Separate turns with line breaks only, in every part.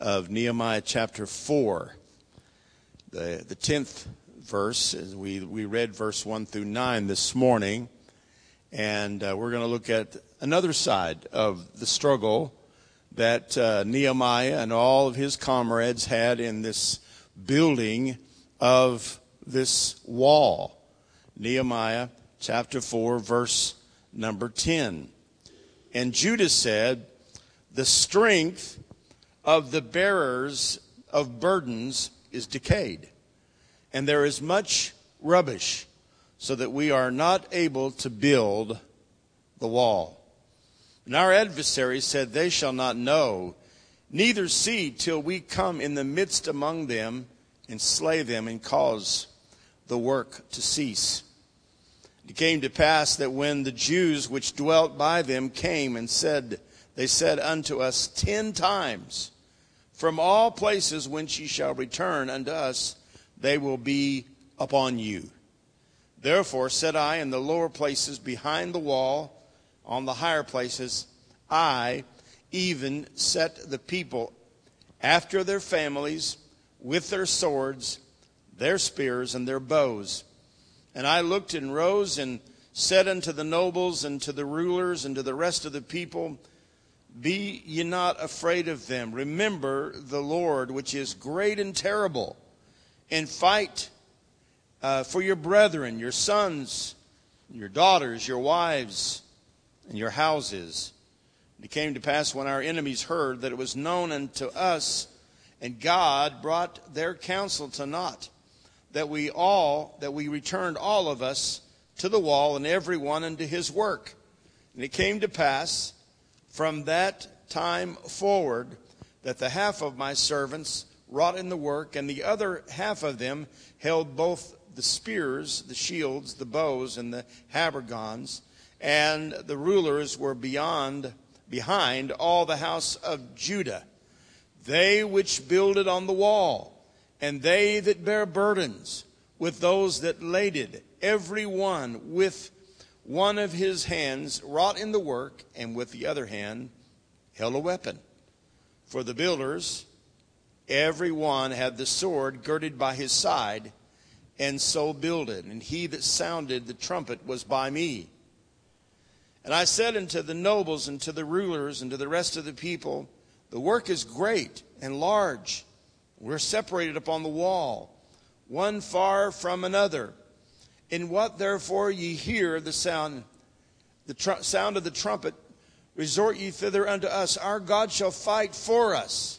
of Nehemiah chapter 4. The 10th verse, we read verse 1 through 9 this morning, and we're going to look at another side of the struggle that Nehemiah and all of his comrades had in this building of this wall. Nehemiah chapter 4, verse number 10. And Judah said, "The strength of the bearers of burdens is decayed, and there is much rubbish, so that we are not able to build the wall. And our adversaries said, They shall not know, neither see, till we come in the midst among them and slay them and cause the work to cease. It came to pass that when the Jews which dwelt by them came and they said unto us 10 times, From all places whence ye shall return unto us, they will be upon you. Therefore said I, in the lower places behind the wall, on the higher places, I even set the people after their families, with their swords, their spears, and their bows. And I looked and rose and said unto the nobles and to the rulers and to the rest of the people, Be ye not afraid of them. Remember the Lord, which is great and terrible, and fight for your brethren, your sons, your daughters, your wives, and your houses. And it came to pass when our enemies heard that it was known unto us, and God brought their counsel to naught, that we returned all of us to the wall, and every one unto his work. And it came to pass from that time forward that the half of my servants wrought in the work, and the other half of them held both the spears, the shields, the bows, and the habergeons, and the rulers were behind all the house of Judah, they which builded on the wall, and they that bear burdens, with those that laded, every one with one of his hands wrought in the work, and with the other hand held a weapon. For the builders, every one had the sword girded by his side, and so builded. And he that sounded the trumpet was by me. And I said unto the nobles and to the rulers and to the rest of the people, The work is great and large. We're separated upon the wall, one far from another. In what therefore ye hear the sound of the trumpet, resort ye thither unto us. Our God shall fight for us.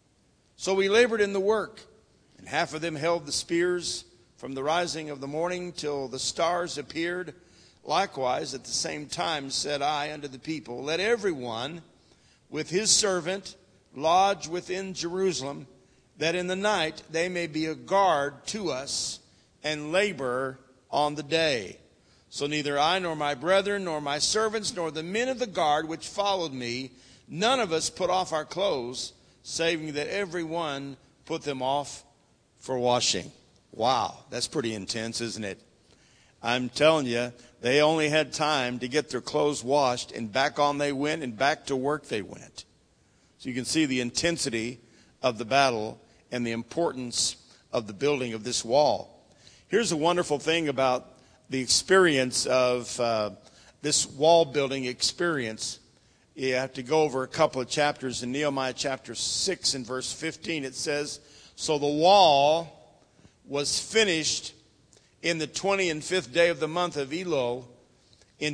So we labored in the work, and half of them held the spears from the rising of the morning till the stars appeared. Likewise, at the same time said I unto the people, Let every one with his servant lodge within Jerusalem, that in the night they may be a guard to us and labor on the day. So neither I nor my brethren nor my servants nor the men of the guard which followed me, none of us put off our clothes, saving that every one put them off for washing. Wow, that's pretty intense, isn't it? I'm telling you, they only had time to get their clothes washed, and back on they went, and back to work they went. So you can see the intensity of the battle and the importance of the building of this wall. Here's a wonderful thing about the experience of this wall building experience. You have to go over a couple of chapters. In Nehemiah chapter 6 and verse 15, it says, So the wall was finished in the 25th day of the month of Elul in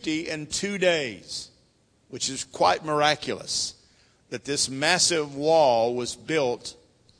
52 days, which is quite miraculous that this massive wall was built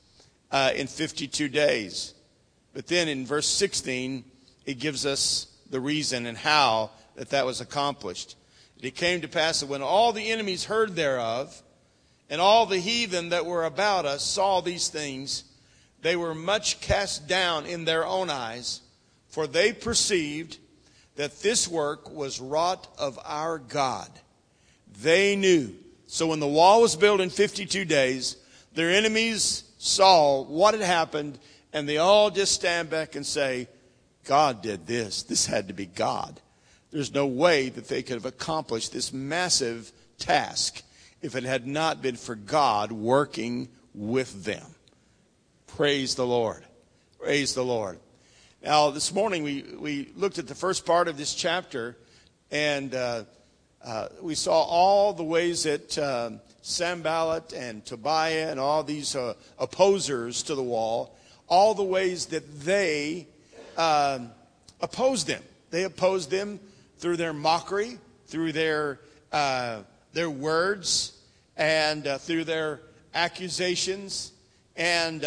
in 52 days. But then in verse 16, it gives us the reason and how that was accomplished. It came to pass that when all the enemies heard thereof, and all the heathen that were about us saw these things, they were much cast down in their own eyes, for they perceived that this work was wrought of our God. They knew. So when the wall was built in 52 days, their enemies saw what had happened, and they all just stand back and say, God did this. This had to be God. There's no way that they could have accomplished this massive task if it had not been for God working with them. Praise the Lord. Praise the Lord. Now, this morning we looked at the first part of this chapter, and we saw all the ways that Sanballat and Tobiah and all these opposers to the wall, all the ways that they opposed them. They opposed them through their mockery, through their words, and through their accusations, and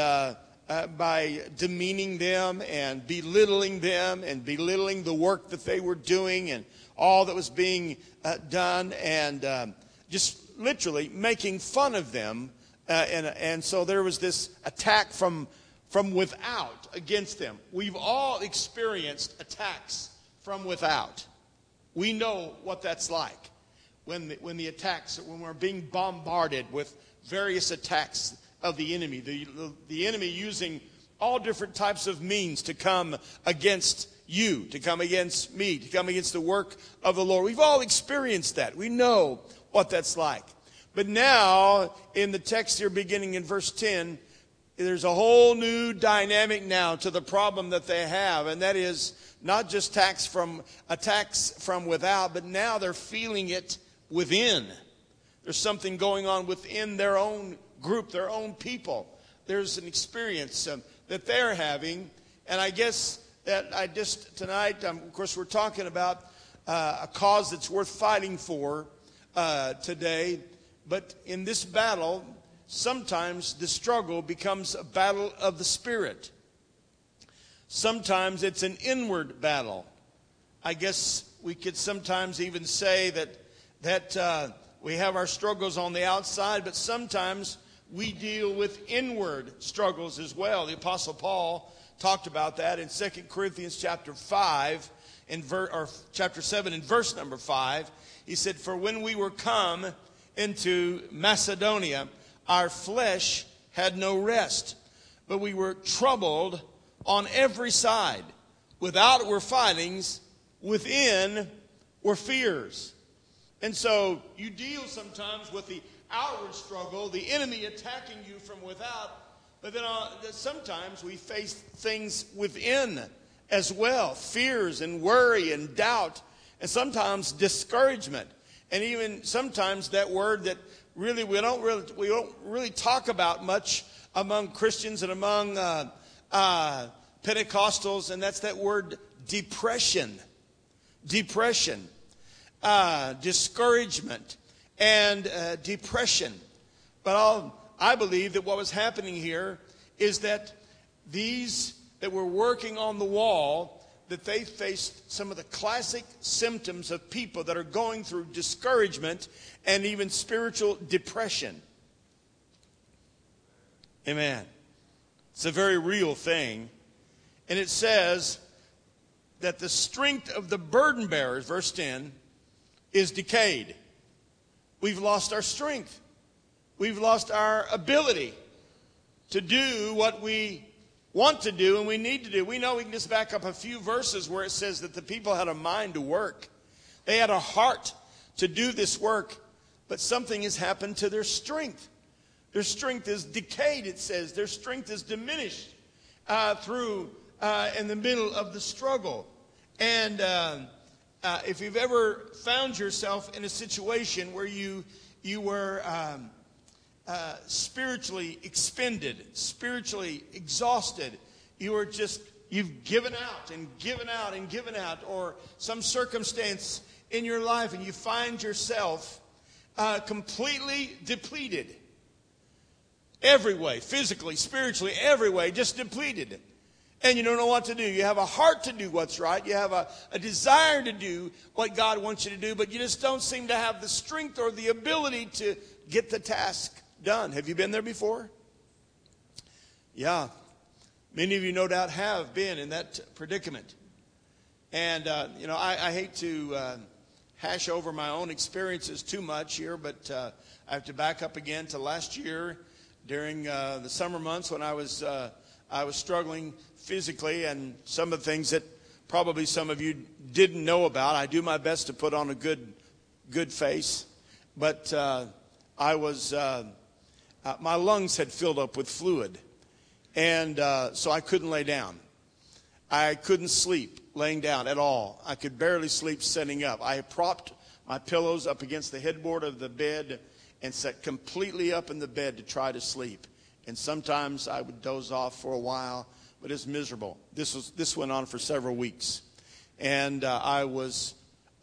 by demeaning them and belittling the work that they were doing and all that was being done, and just literally making fun of them. And so there was this attack from without against them. We've all experienced attacks from without. We know what that's like when we're being bombarded with various attacks of the enemy. The enemy using all different types of means to come against you, to come against me, to come against the work of the Lord. We've all experienced that. We know what that's like. But now, in the text here beginning in verse 10, there's a whole new dynamic now to the problem that they have, and that is not just attacks from without, but now they're feeling it within. There's something going on within their own group, their own people. There's an experience that they're having, and I guess that tonight, of course, we're talking about a cause that's worth fighting for today. But in this battle, sometimes the struggle becomes a battle of the Spirit. Sometimes it's an inward battle. I guess we could sometimes even say that we have our struggles on the outside, but sometimes we deal with inward struggles as well. The Apostle Paul talked about that in 2 Corinthians chapter 5, or chapter 7 in verse number 5. He said, "For when we were come into Macedonia, our flesh had no rest, but we were troubled on every side. Without were fightings, within were fears." And so you deal sometimes with the outward struggle, the enemy attacking you from without, but then sometimes we face things within as well, fears and worry and doubt, and sometimes discouragement. And even sometimes that word that really we don't really talk about much among Christians and among Pentecostals, and that's that word depression, discouragement, and depression. But I believe that what was happening here is that these that were working on the wall, that they faced some of the classic symptoms of people that are going through discouragement and even spiritual depression. Amen. It's a very real thing. And it says that the strength of the burden bearers, verse 10, is decayed. We've lost our strength. We've lost our ability to do what we want to do and we need to do. We know we can just back up a few verses where it says that the people had a mind to work. They had a heart to do this work, but something has happened to their strength. Their strength is decayed, it says. Their strength is diminished in the middle of the struggle. And if you've ever found yourself in a situation where you were spiritually expended, spiritually exhausted, you've given out and given out and given out, or some circumstance in your life, and you find yourself completely depleted. Every way, physically, spiritually, every way, just depleted. And you don't know what to do. You have a heart to do what's right. You have a desire to do what God wants you to do, but you just don't seem to have the strength or the ability to get the task done. Have you been there before? Yeah. Many of you no doubt have been in that predicament. And, I hate to hash over my own experiences too much here, but I have to back up again to last year during the summer months when I was struggling physically, and some of the things that probably some of you didn't know about. I do my best to put on a good face, but I was my lungs had filled up with fluid. And so I couldn't lay down. I couldn't sleep laying down at all. I could barely sleep sitting up. I propped my pillows up against the headboard of the bed and sat completely up in the bed to try to sleep. And sometimes I would doze off for a while, but it's miserable. This went on for several weeks. And I was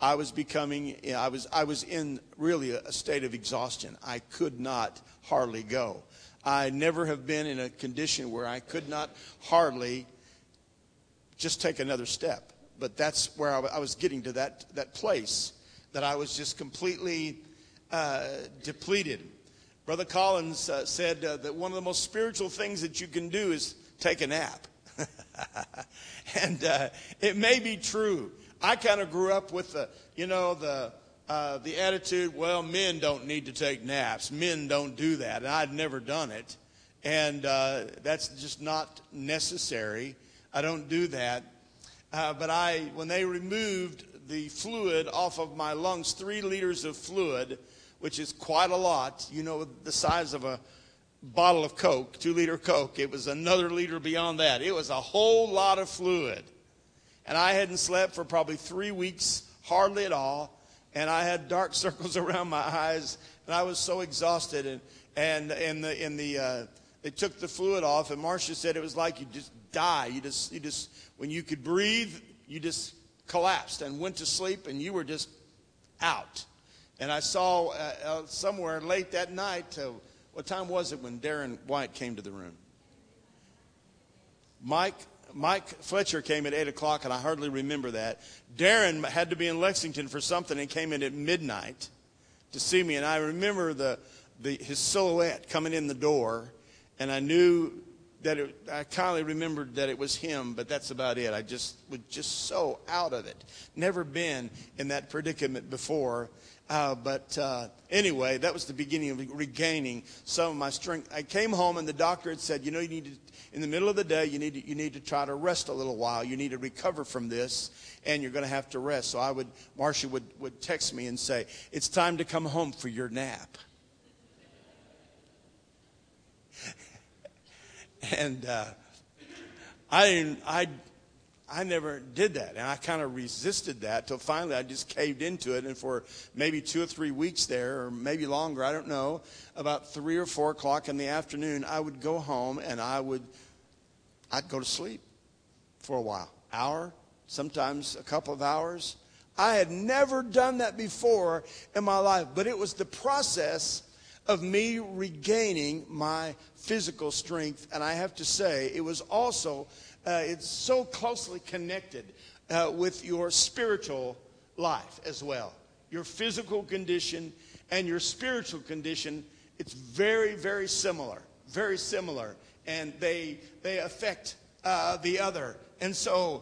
in really a state of exhaustion. I could not hardly go. I never have been in a condition where I could not hardly just take another step. But that's where I was getting to that place that I was just completely depleted. Brother Collins said that one of the most spiritual things that you can do is take a nap. And it may be true. I kind of grew up with the attitude, well, men don't need to take naps. Men don't do that. And I'd never done it. And that's just not necessary. I don't do that. But when they removed the fluid off of my lungs, 3 liters of fluid, which is quite a lot, the size of a bottle of Coke, 2-liter Coke. It was another liter beyond that. It was a whole lot of fluid. And I hadn't slept for probably 3 weeks, hardly at all. And I had dark circles around my eyes, and I was so exhausted. And they took the fluid off, and Marcia said it was like you just die. You just when you could breathe, you just collapsed and went to sleep, and you were just out. And I saw somewhere late that night, what time was it when Darren White came to the room? Mike Fletcher came at 8 o'clock, and I hardly remember that. Darren had to be in Lexington for something and came in at midnight to see me. And I remember his silhouette coming in the door, and I knew that I kindly remembered that it was him, but that's about it. I was just so out of it. Never been in that predicament before. But anyway, that was the beginning of regaining some of my strength. I came home, and the doctor had said, you need to, in the middle of the day, you need to try to rest a little while. You need to recover from this, and you're going to have to rest. So Marcia would text me and say, it's time to come home for your nap. And I never did that, and I kind of resisted that till finally I just caved into it. And for maybe 2 or 3 weeks there, or maybe longer, I don't know, about 3 or 4 o'clock in the afternoon, I would go home and I'd go to sleep for a while, hour, sometimes a couple of hours. I had never done that before in my life, but it was the process of me regaining my physical strength. And I have to say, it was also it's so closely connected with your spiritual life as well. Your physical condition and your spiritual condition, it's very, very similar. Very similar. And they affect the other. And so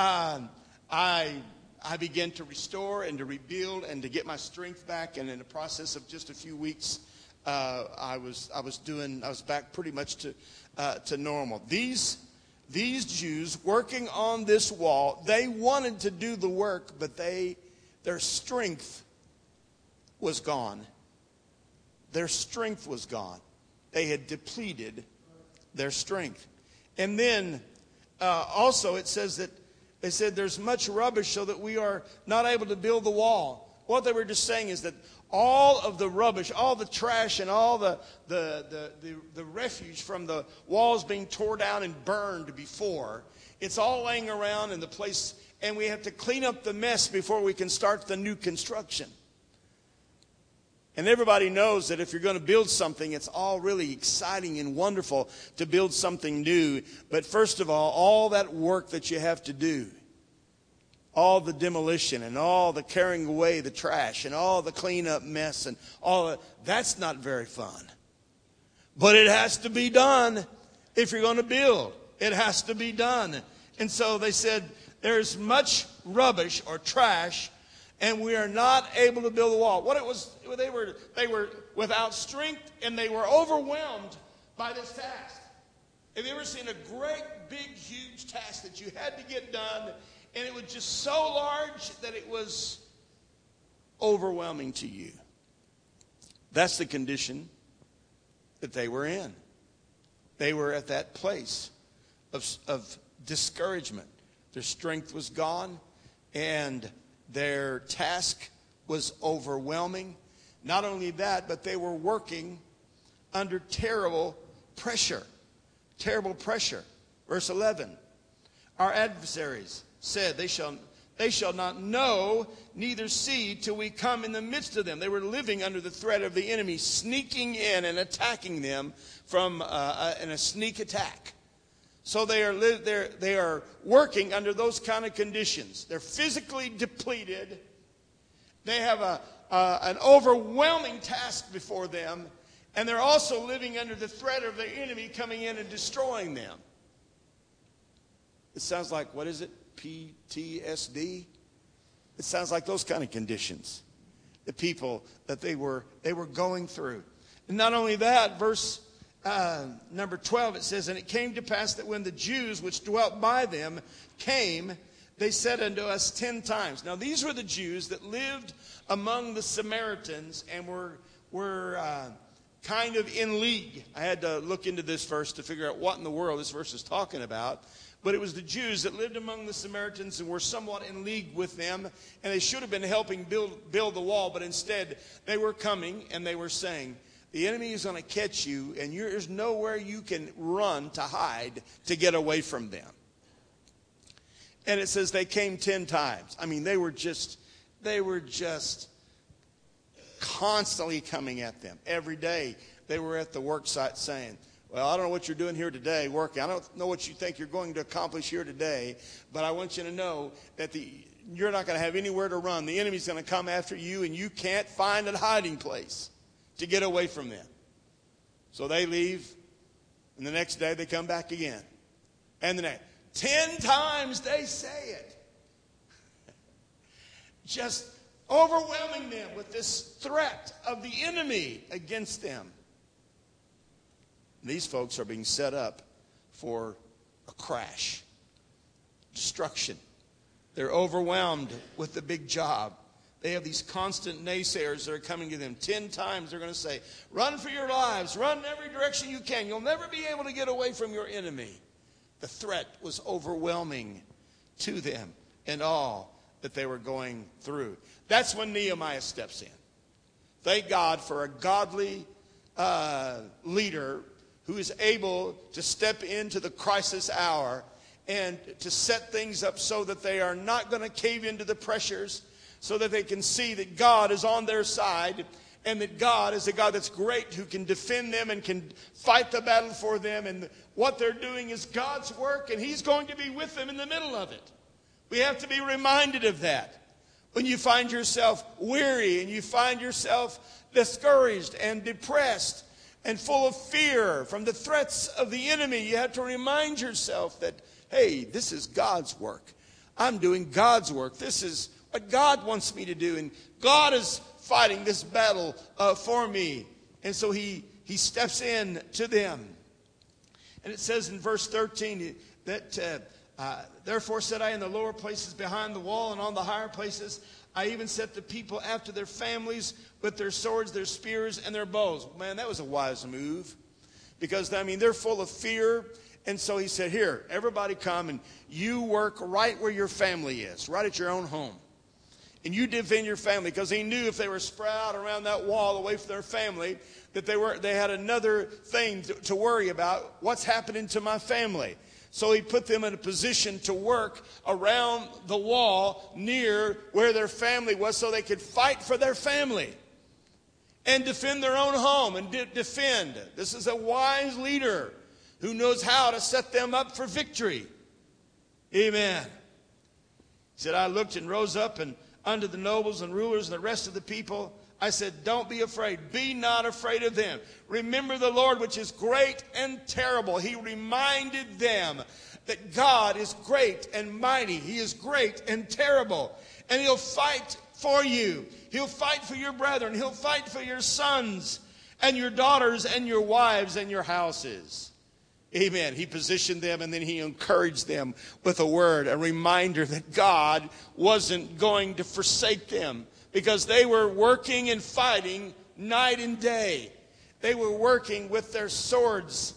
I began to restore and to rebuild and to get my strength back. And in the process of just a few weeks, I was back pretty much to normal. These Jews working on this wall, they wanted to do the work, but their strength was gone. Their strength was gone. They had depleted their strength. And then also it says that they said there's much rubbish so that we are not able to build the wall. What they were just saying is that all of the rubbish, all the trash, and all the refuge from the walls being torn down and burned before, it's all laying around in the place, and we have to clean up the mess before we can start the new construction. And everybody knows that if you're going to build something, it's all really exciting and wonderful to build something new. But first of all that work that you have to do, all the demolition and all the carrying away the trash and all the cleanup mess and all that's not very fun. But it has to be done if you're going to build. It has to be done. And so they said there's much rubbish or trash, and we are not able to build a wall. What it was, they were without strength, and they were overwhelmed by this task. Have you ever seen a great, big, huge task that you had to get done, and it was just so large that it was overwhelming to you? That's the condition that they were in. They were at that place of discouragement. Their strength was gone, and their task was overwhelming. Not only that, but they were working under terrible pressure. Terrible pressure. Verse 11. Our adversaries said, they shall not know, neither see, till we come in the midst of them. They were living under the threat of the enemy, sneaking in and attacking them from in a sneak attack. So they are working under those kind of conditions. They're physically depleted. They have an overwhelming task before them, and they're also living under the threat of the enemy coming in and destroying them. It sounds like, what is it? PTSD? It sounds like those kind of conditions. The people that they were going through. And not only that, verse number 12, it says, and it came to pass that when the Jews which dwelt by them came, they said unto us 10 times. Now these were the Jews that lived among the Samaritans and were kind of in league. I had to look into this verse to figure out what in the world this verse is talking about. But it was the Jews that lived among the Samaritans and were somewhat in league with them. And they should have been helping build the wall. But instead, they were coming and they were saying, the enemy is going to catch you. And there's nowhere you can run to hide to get away from them. And it says they came 10 times. I mean, they were just constantly coming at them. Every day they were at the work site saying, well, I don't know what you're doing here today working. I don't know what you think you're going to accomplish here today, but I want you to know that you're not going to have anywhere to run. The enemy's going to come after you, and you can't find a hiding place to get away from them. So they leave, and the next day they come back again. And the next 10 times they say it. Just overwhelming them with this threat of the enemy against them. These folks are being set up for a crash, destruction. They're overwhelmed with the big job. They have these constant naysayers that are coming to them. 10 times they're going to say, run for your lives, run in every direction you can. You'll never be able to get away from your enemy. The threat was overwhelming to them and all that they were going through. That's when Nehemiah steps in. Thank God for a godly leader who is able to step into the crisis hour and to set things up so that they are not going to cave into the pressures, so that they can see that God is on their side and that God is a God that's great, who can defend them and can fight the battle for them. And what they're doing is God's work, and He's going to be with them in the middle of it. We have to be reminded of that. When you find yourself weary and you find yourself discouraged and depressed and full of fear from the threats of the enemy, you have to remind yourself that, hey, this is God's work. I'm doing God's work. This is what God wants me to do. And God is fighting this battle for me. And so he steps in to them. And it says in verse 13 that, therefore said I in the lower places behind the wall and on the higher places, I even set the people after their families with their swords, their spears, and their bows. Man, that was a wise move. Because, I mean, they're full of fear. And so he said, here, everybody come and you work right where your family is, right at your own home. And you defend your family, because he knew if they were spread out around that wall away from their family, that they had another thing to worry about. What's happening to my family? So he put them in a position to work around the wall near where their family was, so they could fight for their family and defend their own home and defend. This is a wise leader who knows how to set them up for victory. Amen. He said, I looked and rose up and unto the nobles and rulers and the rest of the people, I said, don't be afraid. Be not afraid of them. Remember the Lord, which is great and terrible. He reminded them that God is great and mighty. He is great and terrible. And He'll fight for you. He'll fight for your brethren. He'll fight for your sons and your daughters and your wives and your houses. Amen. He positioned them, and then he encouraged them with a word, a reminder that God wasn't going to forsake them, because they were working and fighting night and day. They were working with their swords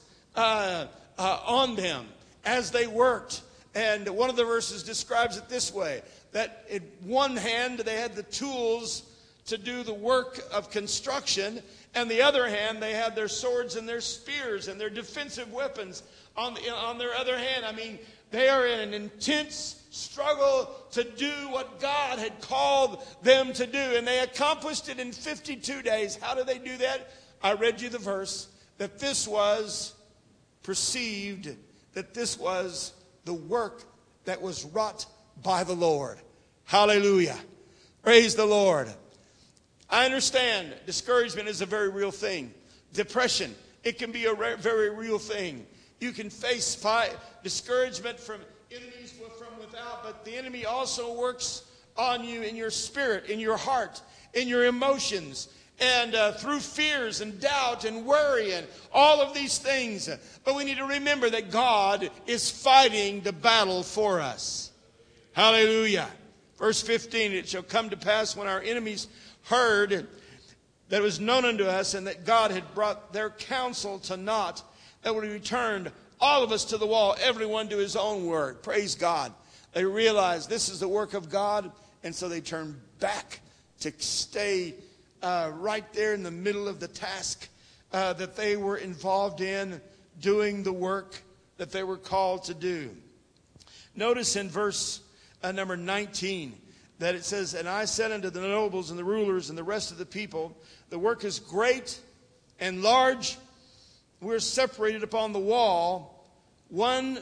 on them as they worked. And one of the verses describes it this way, that in one hand they had the tools to do the work of construction, and the other hand they had their swords and their spears and their defensive weapons on their other hand. I mean, they are in an intense struggle to do what God had called them to do, and they accomplished it in 52 days. How did they do that? I read you the verse, that this was perceived, that this was the work that was wrought by the Lord. Hallelujah. Praise the Lord. I understand discouragement is a very real thing. Depression, it can be a very real thing. You can face discouragement from enemies from without, but the enemy also works on you in your spirit, in your heart, in your emotions, and through fears and doubt and worry and all of these things. But we need to remember that God is fighting the battle for us. Hallelujah. Verse 15, it shall come to pass when our enemies heard that it was known unto us and that God had brought their counsel to naught, that we returned all of us to the wall, everyone to his own work. Praise God. They realized this is the work of God, and so they turned back to stay right there in the middle of the task that they were involved in, doing the work that they were called to do. Notice in verse number 19 that it says, and I said unto the nobles and the rulers and the rest of the people, the work is great and large. We're separated upon the wall, one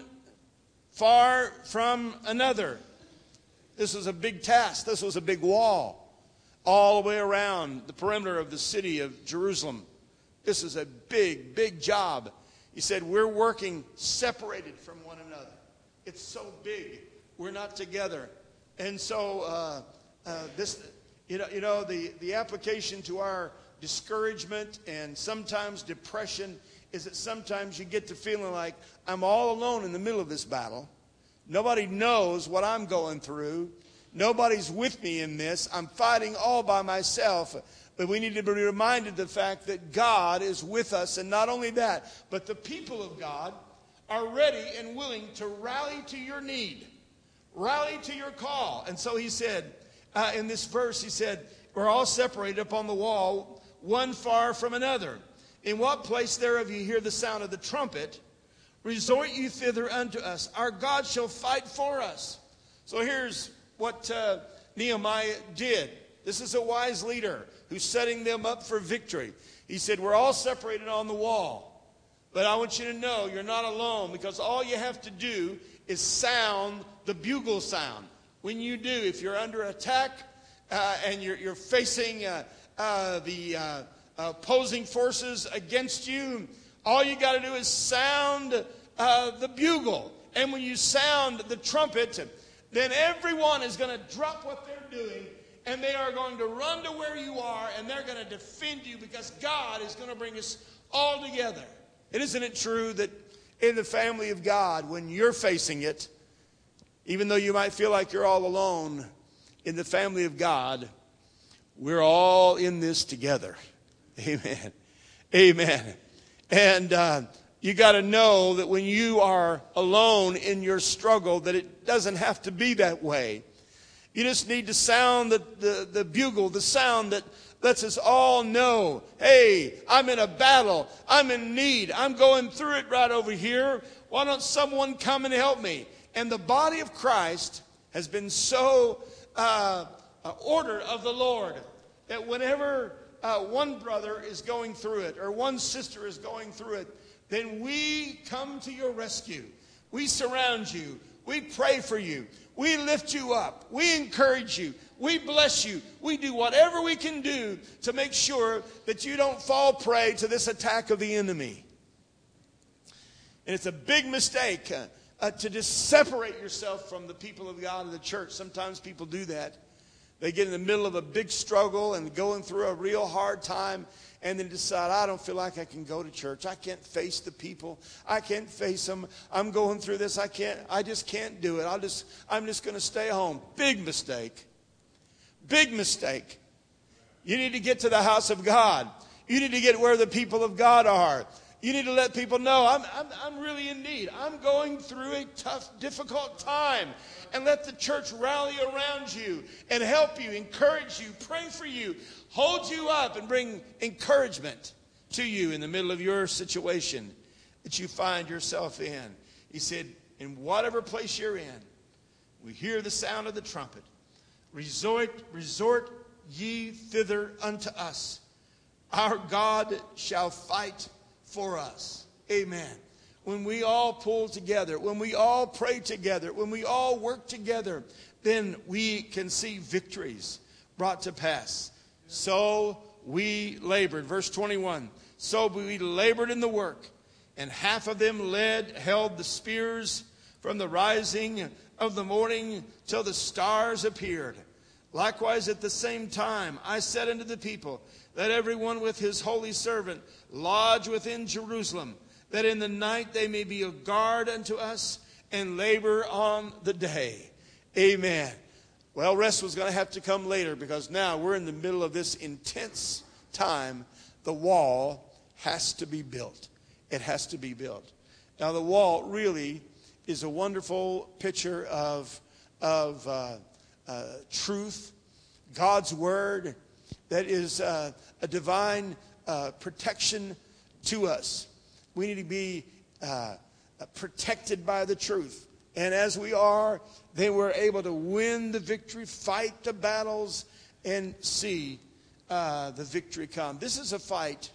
far from another. This was a big task. This was a big wall all the way around the perimeter of the city of Jerusalem. This is a big, big job. He said, we're working separated from one another. It's so big. We're not together. And so the application to our discouragement and sometimes depression is that sometimes you get to feeling like I'm all alone in the middle of this battle. Nobody knows what I'm going through. Nobody's with me in this. I'm fighting all by myself. But we need to be reminded of the fact that God is with us. And not only that, but the people of God are ready and willing to rally to your need. Rally to your call. And so he said, in this verse, he said, we're all separated upon the wall, one far from another. In what place thereof you hear the sound of the trumpet, resort you thither unto us. Our God shall fight for us. So here's what Nehemiah did. This is a wise leader who's setting them up for victory. He said, we're all separated on the wall. But I want you to know you're not alone, because all you have to do is sound the bugle sound. When you do, if you're under attack and you're facing the opposing forces against you, all you got to do is sound the bugle. And when you sound the trumpet, then everyone is going to drop what they're doing, and they are going to run to where you are, and they're going to defend you, because God is going to bring us all together. And isn't it true that in the family of God, when you're facing it, even though you might feel like you're all alone, in the family of God, we're all in this together. Amen. Amen. And you got to know that when you are alone in your struggle, that it doesn't have to be that way. You just need to sound the bugle, the sound that lets us all know, hey, I'm in a battle. I'm in need. I'm going through it right over here. Why don't someone come and help me? And the body of Christ has been so ordered of the Lord that whenever one brother is going through it or one sister is going through it, then we come to your rescue. We surround you. We pray for you. We lift you up. We encourage you. We bless you. We do whatever we can do to make sure that you don't fall prey to this attack of the enemy. And it's a big mistake to just separate yourself from the people of God and the church. Sometimes people do that. They get in the middle of a big struggle and going through a real hard time, and then decide, I don't feel like I can go to church. I can't face the people. I can't face them. I'm going through this. I just can't do it. I'm just going to stay home. Big mistake. Big mistake. You need to get to the house of God. You need to get where the people of God are. You need to let people know, I'm really in need. I'm going through a tough, difficult time. And let the church rally around you and help you, encourage you, pray for you, hold you up, and bring encouragement to you in the middle of your situation that you find yourself in. He said, in whatever place you're in, we hear the sound of the trumpet. Resort ye thither unto us. Our God shall fight for us. Amen. When we all pull together, when we all pray together, when we all work together, then we can see victories brought to pass. So we labored. Verse 21. So we labored in the work, and half of them held the spears from the rising of the morning till the stars appeared. Likewise at the same time I said unto the people, let everyone with his holy servant lodge within Jerusalem, that in the night they may be a guard unto us and labor on the day. Amen. Well, rest was going to have to come later, because now we're in the middle of this intense time. The wall has to be built. It has to be built. Now, the wall really is a wonderful picture of truth, God's word, that is a divine protection to us. We need to be protected by the truth. And as we are, they were able to win the victory, fight the battles, and see the victory come. This is a fight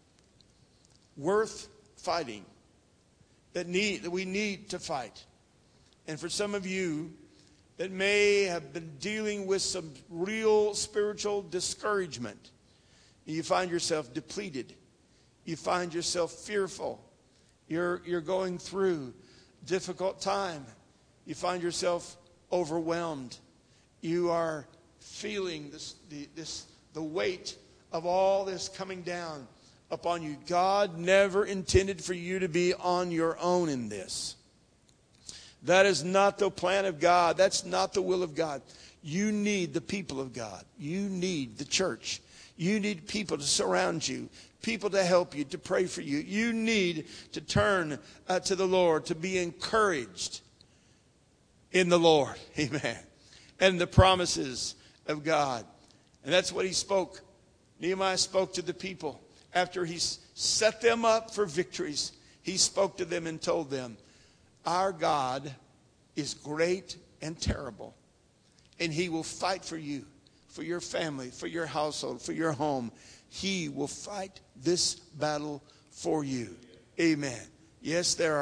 worth fighting, that we need to fight. And for some of you that may have been dealing with some real spiritual discouragement, you find yourself depleted, you find yourself fearful, you're going through difficult time, you find yourself overwhelmed, you are feeling the weight of all this coming down upon you. God never intended for you to be on your own in this. That is not the plan of God. That's not the will of God. You need the people of God. You need the church. You need people to surround you, people to help you, to pray for you. You need to turn to the Lord, to be encouraged in the Lord. Amen. And the promises of God. And that's what he spoke. Nehemiah spoke to the people. After he set them up for victories, he spoke to them and told them, our God is great and terrible, and he will fight for you, for your family, for your household, for your home. He will fight this battle for you. Amen. Yes, there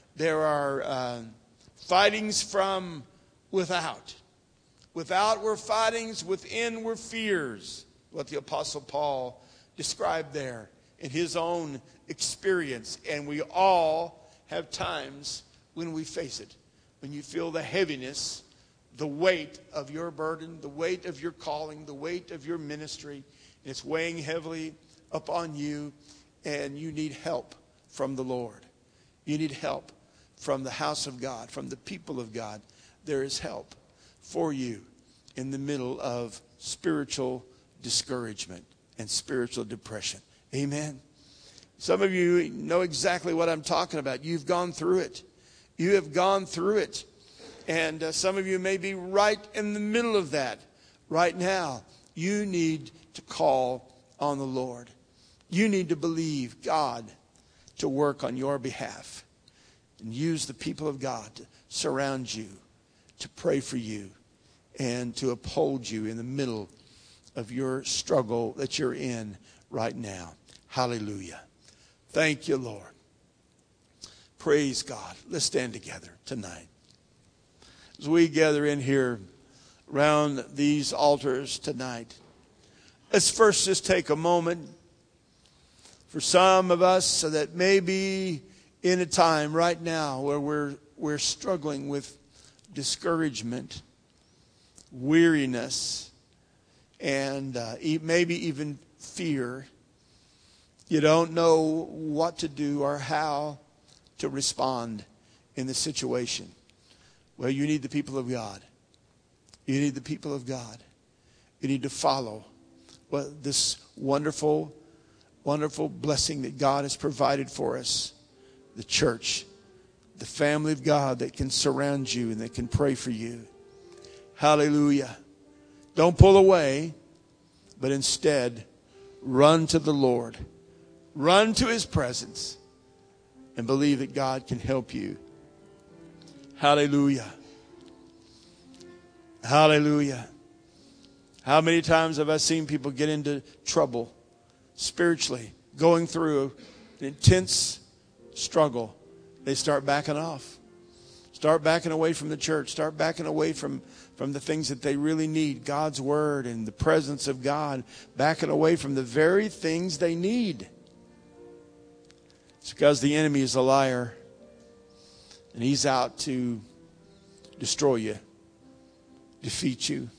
are fightings from without. Without were fightings, within were fears. What the Apostle Paul described there in his own experience. And we all have times when we face it, when you feel the heaviness, the weight of your burden, the weight of your calling, the weight of your ministry. It's weighing heavily upon you, and you need help from the Lord. You need help from the house of God, from the people of God. There is help for you in the middle of spiritual discouragement and spiritual depression. Amen. Some of you know exactly what I'm talking about. You've gone through it. You have gone through it. And some of you may be right in the middle of that right now. You need to call on the Lord. You need to believe God to work on your behalf. And use the people of God to surround you, to pray for you, and to uphold you in the middle of your struggle that you're in right now. Hallelujah. Thank you, Lord. Praise God. Let's stand together tonight. As we gather in here around these altars tonight, let's first just take a moment for some of us that may be in a time right now where we're struggling with discouragement, weariness, and maybe even fear. You don't know what to do or how to respond in the situation. Well, you need the people of God. You need the people of God. You need to follow this wonderful wonderful blessing that God has provided for us. The church, the family of God that can surround you and that can pray for you. Hallelujah. Don't pull away, but instead run to the Lord. Run to His presence and believe that God can help you. Hallelujah. Hallelujah. How many times have I seen people get into trouble spiritually, going through an intense struggle? They start backing off. Start backing away from the church. Start backing away from the things that they really need. God's word and the presence of God. Backing away from the very things they need. It's because the enemy is a liar. And he's out to destroy you. Defeat you.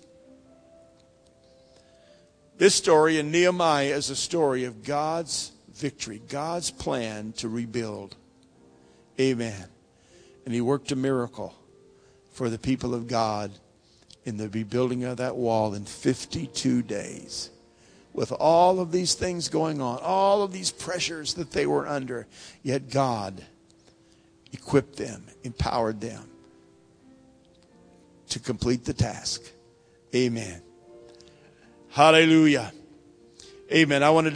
This story in Nehemiah is a story of God's victory. God's plan to rebuild. Amen. And He worked a miracle for the people of God in the rebuilding of that wall in 52 days. With all of these things going on, all of these pressures that they were under, yet God equipped them, empowered them to complete the task. Amen. Hallelujah. Amen. I wanted to